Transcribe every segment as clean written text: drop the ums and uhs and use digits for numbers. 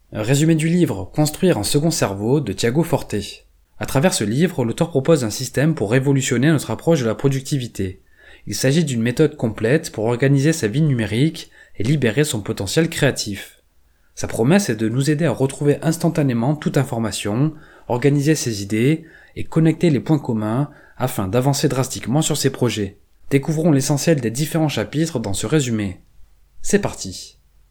Résumé du livre « Construire un second cerveau » de Tiago Forte. À travers ce livre, l'auteur propose un système pour révolutionner notre approche de la productivité. Il s'agit d'une méthode complète pour organiser sa vie numérique et libérer son potentiel créatif. Sa promesse est de nous aider à retrouver instantanément toute information, organiser ses idées et connecter les points communs afin d'avancer drastiquement sur ses projets. Découvrons l'essentiel des différents chapitres dans ce résumé. C'est parti.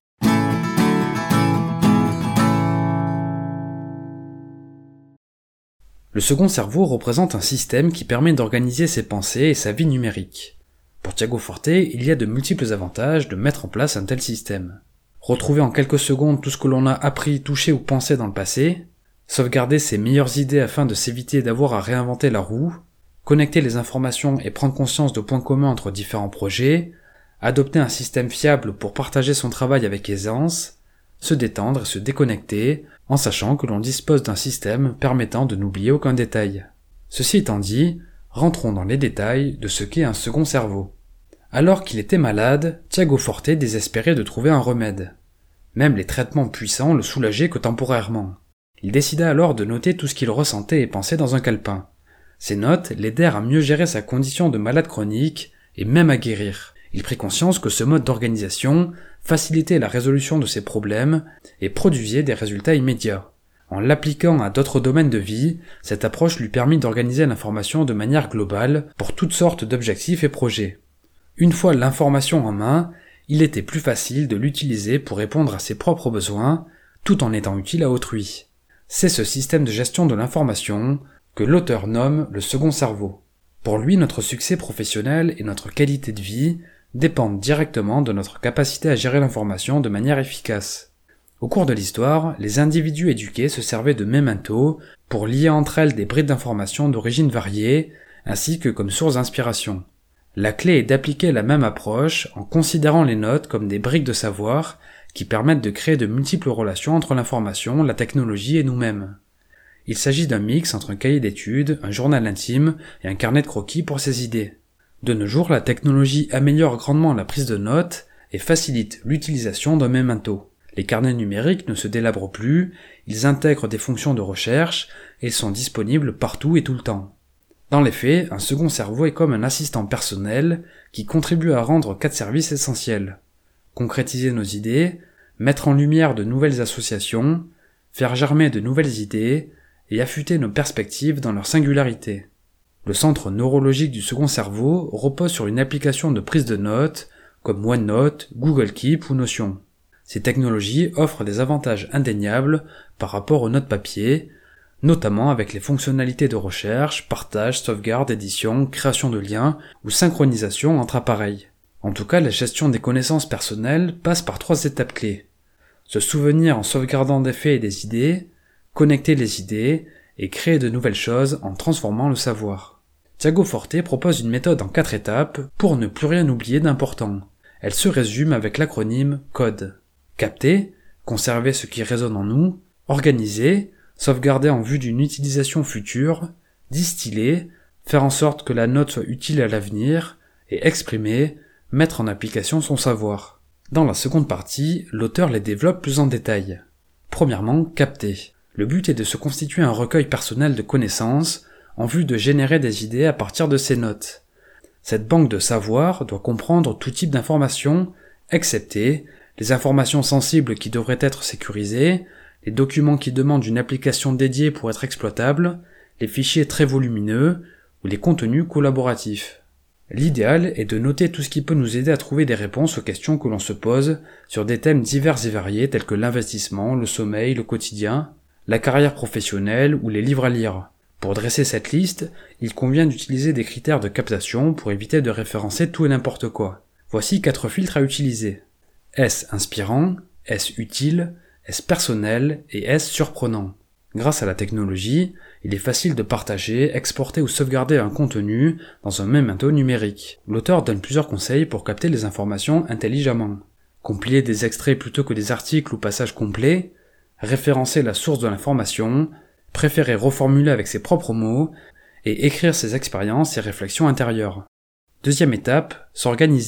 Le second cerveau représente un système qui permet d'organiser ses pensées et sa vie numérique. Pour Tiago Forte, il y a de multiples avantages de mettre en place un tel système. Retrouver en quelques secondes tout ce que l'on a appris, touché ou pensé dans le passé, sauvegarder ses meilleures idées afin de s'éviter d'avoir à réinventer la roue, connecter les informations et prendre conscience de points communs entre différents projets, adopter un système fiable pour partager son travail avec aisance, se détendre et se déconnecter, en sachant que l'on dispose d'un système permettant de n'oublier aucun détail. Ceci étant dit, rentrons dans les détails de ce qu'est un second cerveau. Alors qu'il était malade, Tiago Forte désespérait de trouver un remède. Même les traitements puissants le soulageaient que temporairement. Il décida alors de noter tout ce qu'il ressentait et pensait dans un calepin. Ces notes l'aidèrent à mieux gérer sa condition de malade chronique et même à guérir. Il prit conscience que ce mode d'organisation facilitait la résolution de ses problèmes et produisait des résultats immédiats. En l'appliquant à d'autres domaines de vie, cette approche lui permit d'organiser l'information de manière globale pour toutes sortes d'objectifs et projets. Une fois l'information en main, il était plus facile de l'utiliser pour répondre à ses propres besoins, tout en étant utile à autrui. C'est ce système de gestion de l'information que l'auteur nomme le second cerveau. Pour lui, notre succès professionnel et notre qualité de vie dépendent directement de notre capacité à gérer l'information de manière efficace. Au cours de l'histoire, les individus éduqués se servaient de mémentos pour lier entre elles des bribes d'informations d'origine variée, ainsi que comme source d'inspiration. La clé est d'appliquer la même approche en considérant les notes comme des briques de savoir qui permettent de créer de multiples relations entre l'information, la technologie et nous-mêmes. Il s'agit d'un mix entre un cahier d'études, un journal intime et un carnet de croquis pour ses idées. De nos jours, la technologie améliore grandement la prise de notes et facilite l'utilisation d'un memento. Les carnets numériques ne se délabrent plus, ils intègrent des fonctions de recherche et sont disponibles partout et tout le temps. Dans les faits, un second cerveau est comme un assistant personnel qui contribue à rendre 4 services essentiels. Concrétiser nos idées, mettre en lumière de nouvelles associations, faire germer de nouvelles idées et affûter nos perspectives dans leur singularité. Le centre neurologique du second cerveau repose sur une application de prise de notes comme OneNote, Google Keep ou Notion. Ces technologies offrent des avantages indéniables par rapport aux notes papier, notamment avec les fonctionnalités de recherche, partage, sauvegarde, édition, création de liens ou synchronisation entre appareils. En tout cas, la gestion des connaissances personnelles passe par 3 étapes clés. Se souvenir en sauvegardant des faits et des idées, connecter les idées et créer de nouvelles choses en transformant le savoir. Tiago Forte propose une méthode en 4 étapes pour ne plus rien oublier d'important. Elle se résume avec l'acronyme CODE. Capter, conserver ce qui résonne en nous, organiser, sauvegarder en vue d'une utilisation future, distiller, faire en sorte que la note soit utile à l'avenir, et exprimer, mettre en application son savoir. Dans la seconde partie, l'auteur les développe plus en détail. Premièrement, capter. Le but est de se constituer un recueil personnel de connaissances en vue de générer des idées à partir de ces notes. Cette banque de savoir doit comprendre tout type d'informations, excepté les informations sensibles qui devraient être sécurisées, les documents qui demandent une application dédiée pour être exploitables, les fichiers très volumineux ou les contenus collaboratifs. L'idéal est de noter tout ce qui peut nous aider à trouver des réponses aux questions que l'on se pose sur des thèmes divers et variés tels que l'investissement, le sommeil, le quotidien, la carrière professionnelle ou les livres à lire. Pour dresser cette liste, il convient d'utiliser des critères de captation pour éviter de référencer tout et n'importe quoi. Voici 4 filtres à utiliser. Est-ce inspirant? Est-ce utile? Est-ce personnel? Et est-ce surprenant? Grâce à la technologie, il est facile de partager, exporter ou sauvegarder un contenu dans un memento numérique. L'auteur donne plusieurs conseils pour capter les informations intelligemment. Compiler des extraits plutôt que des articles ou passages complets, référencer la source de l'information, préférer reformuler avec ses propres mots et écrire ses expériences et réflexions intérieures. Deuxième étape, s'organiser.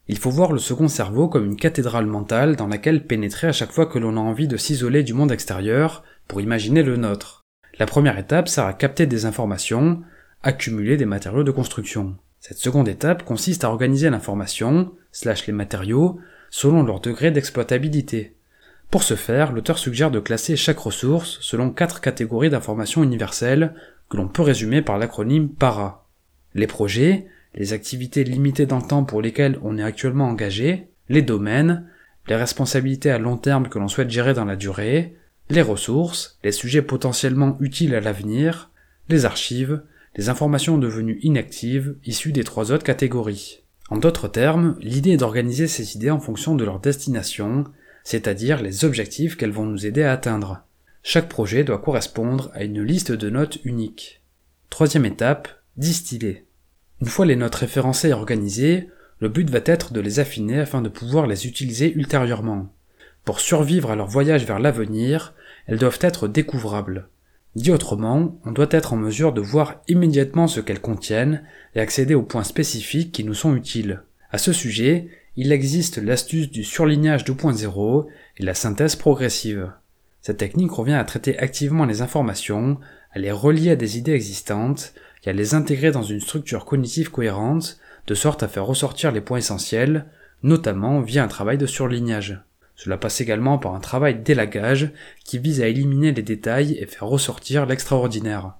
Il faut voir le second cerveau comme une cathédrale mentale dans laquelle pénétrer à chaque fois que l'on a envie de s'isoler du monde extérieur pour imaginer le nôtre. La première étape sert à capter des informations, accumuler des matériaux de construction. Cette seconde étape consiste à organiser l'information, / les matériaux, selon leur degré d'exploitabilité. Pour ce faire, l'auteur suggère de classer chaque ressource selon 4 catégories d'informations universelles que l'on peut résumer par l'acronyme PARA. Les projets, les activités limitées dans le temps pour lesquelles on est actuellement engagé, les domaines, les responsabilités à long terme que l'on souhaite gérer dans la durée, les ressources, les sujets potentiellement utiles à l'avenir, les archives, les informations devenues inactives issues des 3 autres catégories. En d'autres termes, l'idée est d'organiser ces idées en fonction de leur destination, c'est-à-dire les objectifs qu'elles vont nous aider à atteindre. Chaque projet doit correspondre à une liste de notes unique. Troisième étape, distiller. Une fois les notes référencées et organisées, le but va être de les affiner afin de pouvoir les utiliser ultérieurement. Pour survivre à leur voyage vers l'avenir, elles doivent être découvrables. Dit autrement, on doit être en mesure de voir immédiatement ce qu'elles contiennent et accéder aux points spécifiques qui nous sont utiles. À ce sujet, il existe l'astuce du surlignage 2.0 et la synthèse progressive. Cette technique revient à traiter activement les informations, à les relier à des idées existantes et à les intégrer dans une structure cognitive cohérente, de sorte à faire ressortir les points essentiels, notamment via un travail de surlignage. Cela passe également par un travail d'élagage qui vise à éliminer les détails et faire ressortir l'extraordinaire.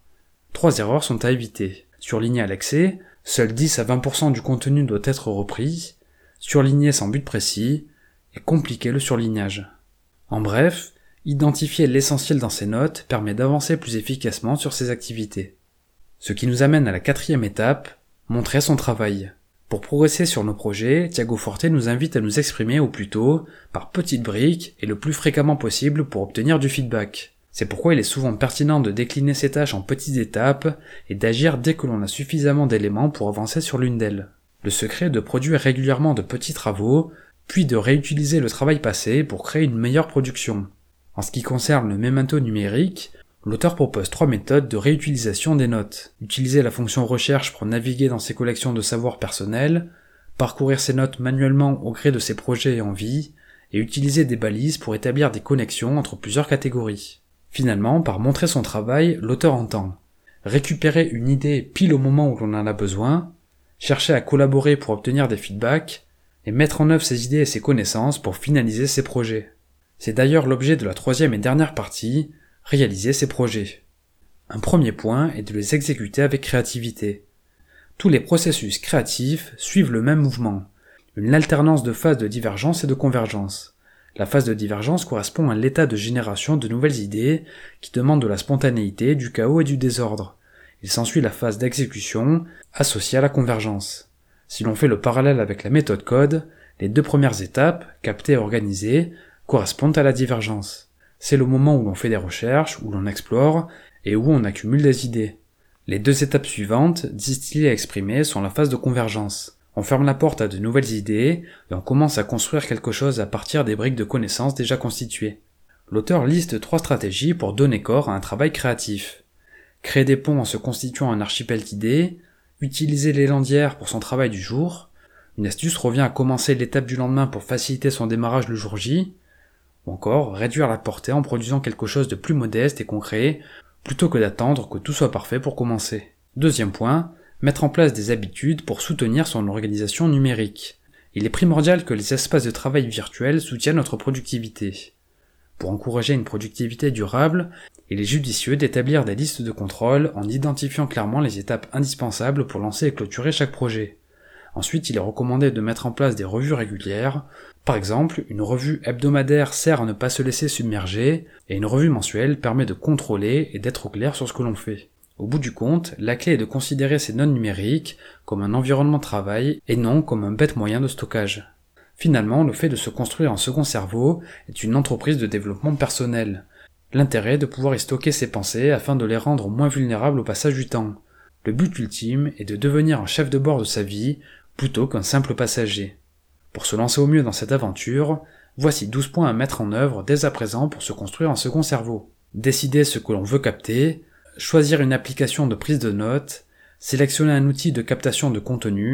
3 erreurs sont à éviter. Surligner à l'excès, seul 10 à 20% du contenu doit être repris, surligner sans but précis, et compliquer le surlignage. En bref, identifier l'essentiel dans ces notes permet d'avancer plus efficacement sur ces activités. Ce qui nous amène à la 4e étape, montrer son travail. Pour progresser sur nos projets, Tiago Forte nous invite à nous exprimer au plus tôt, par petites briques et le plus fréquemment possible pour obtenir du feedback. C'est pourquoi il est souvent pertinent de décliner ces tâches en petites étapes et d'agir dès que l'on a suffisamment d'éléments pour avancer sur l'une d'elles. Le secret est de produire régulièrement de petits travaux, puis de réutiliser le travail passé pour créer une meilleure production. En ce qui concerne le memento numérique, l'auteur propose 3 méthodes de réutilisation des notes. Utiliser la fonction recherche pour naviguer dans ses collections de savoir personnel, parcourir ses notes manuellement au gré de ses projets et envies, et utiliser des balises pour établir des connexions entre plusieurs catégories. Finalement, par montrer son travail, l'auteur entend récupérer une idée pile au moment où l'on en a besoin, chercher à collaborer pour obtenir des feedbacks, et mettre en œuvre ses idées et ses connaissances pour finaliser ses projets. C'est d'ailleurs l'objet de la 3e et dernière partie, réaliser ses projets. Un premier point est de les exécuter avec créativité. Tous les processus créatifs suivent le même mouvement, une alternance de phases de divergence et de convergence. La phase de divergence correspond à l'état de génération de nouvelles idées qui demande de la spontanéité, du chaos et du désordre. Il s'ensuit la phase d'exécution, associée à la convergence. Si l'on fait le parallèle avec la méthode Code, les 2 premières étapes, capter et organiser, correspondent à la divergence. C'est le moment où l'on fait des recherches, où l'on explore, et où on accumule des idées. Les 2 étapes suivantes, distiller et exprimer, sont la phase de convergence. On ferme la porte à de nouvelles idées, et on commence à construire quelque chose à partir des briques de connaissances déjà constituées. L'auteur liste 3 stratégies pour donner corps à un travail créatif. Créer des ponts en se constituant un archipel d'idées, utiliser l'élan d'hier pour son travail du jour, une astuce revient à commencer l'étape du lendemain pour faciliter son démarrage le jour J, ou encore réduire la portée en produisant quelque chose de plus modeste et concret, plutôt que d'attendre que tout soit parfait pour commencer. Deuxième point, mettre en place des habitudes pour soutenir son organisation numérique. Il est primordial que les espaces de travail virtuels soutiennent notre productivité. Pour encourager une productivité durable, il est judicieux d'établir des listes de contrôle en identifiant clairement les étapes indispensables pour lancer et clôturer chaque projet. Ensuite, il est recommandé de mettre en place des revues régulières. Par exemple, une revue hebdomadaire sert à ne pas se laisser submerger, et une revue mensuelle permet de contrôler et d'être au clair sur ce que l'on fait. Au bout du compte, la clé est de considérer ces notes numériques comme un environnement de travail et non comme un bête moyen de stockage. Finalement, le fait de se construire un second cerveau est une entreprise de développement personnel. L'intérêt est de pouvoir y stocker ses pensées afin de les rendre moins vulnérables au passage du temps. Le but ultime est de devenir un chef de bord de sa vie plutôt qu'un simple passager. Pour se lancer au mieux dans cette aventure, voici 12 points à mettre en œuvre dès à présent pour se construire un second cerveau. Décider ce que l'on veut capter, choisir une application de prise de notes, sélectionner un outil de captation de contenu,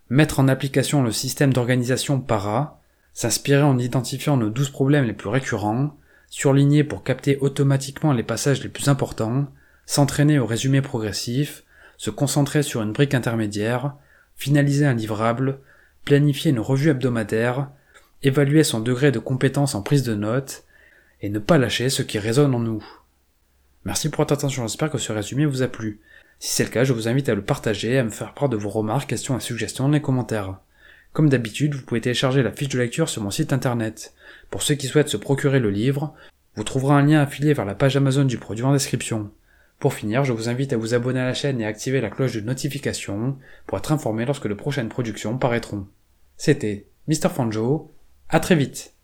mettre en application le système d'organisation PARA, s'inspirer en identifiant nos 12 problèmes les plus récurrents, surligner pour capter automatiquement les passages les plus importants, s'entraîner au résumé progressif, se concentrer sur une brique intermédiaire, finaliser un livrable, planifier une revue hebdomadaire, évaluer son degré de compétence en prise de notes, et ne pas lâcher ce qui résonne en nous. Merci pour votre attention, j'espère que ce résumé vous a plu. Si c'est le cas, je vous invite à le partager et à me faire part de vos remarques, questions et suggestions dans les commentaires. Comme d'habitude, vous pouvez télécharger la fiche de lecture sur mon site internet. Pour ceux qui souhaitent se procurer le livre, vous trouverez un lien affilié vers la page Amazon du produit en description. Pour finir, je vous invite à vous abonner à la chaîne et à activer la cloche de notification pour être informé lorsque de prochaines productions paraîtront. C'était Mr. Fanjo, à très vite.